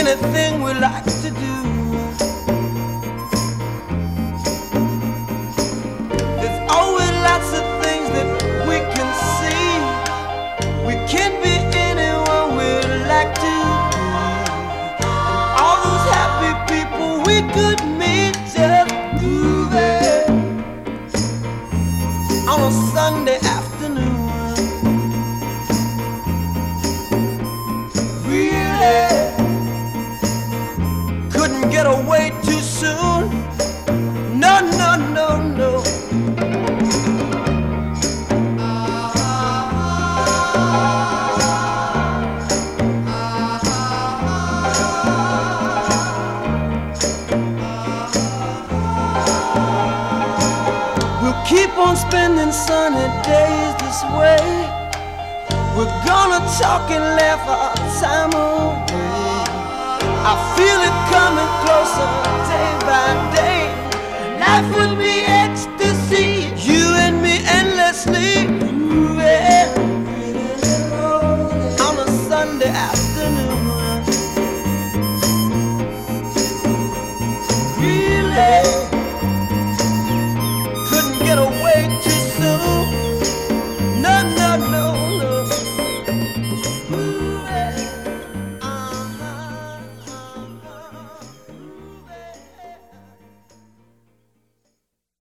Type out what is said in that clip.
anything we like to do. There's always lots of things that we can see. We can be anyone we like to be. All those happy people we could meet just moving on a Sunday afternoon. Really couldn't get away too soon. No, no, no, no. We'll keep on spending sunny days this way. We're gonna talk and laugh our time away. I feel it coming closer day by day. Life would be ecstasy, you and me endlessly moving on a Sunday afternoon.